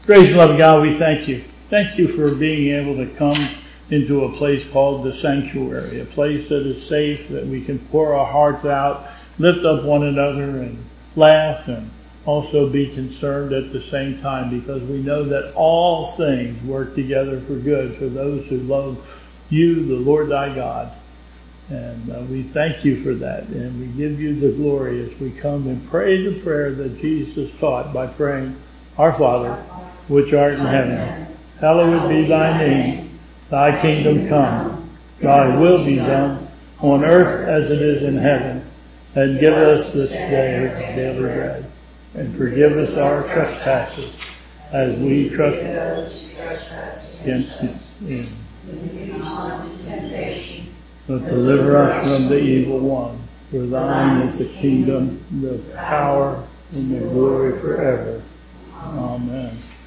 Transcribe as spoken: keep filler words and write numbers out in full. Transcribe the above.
Gracious and loving God, we thank you. Thank you for being able to come into a place called the sanctuary, a place that is safe, that we can pour our hearts out, lift up one another, and laugh, and also be concerned at the same time, because we know that all things work together for good for those who love you, the Lord thy God. And uh, we thank you for that, and we give you the glory as we come and pray the prayer that Jesus taught by praying, Our Father, which art in heaven, hallowed be thy name. Thy kingdom come, thy will be done, on earth as it is in heaven. And give us this day our daily bread, and forgive us our trespasses, as we trespass against you. But deliver us from the evil one. For thine is the kingdom, the power, and the glory forever. Amen.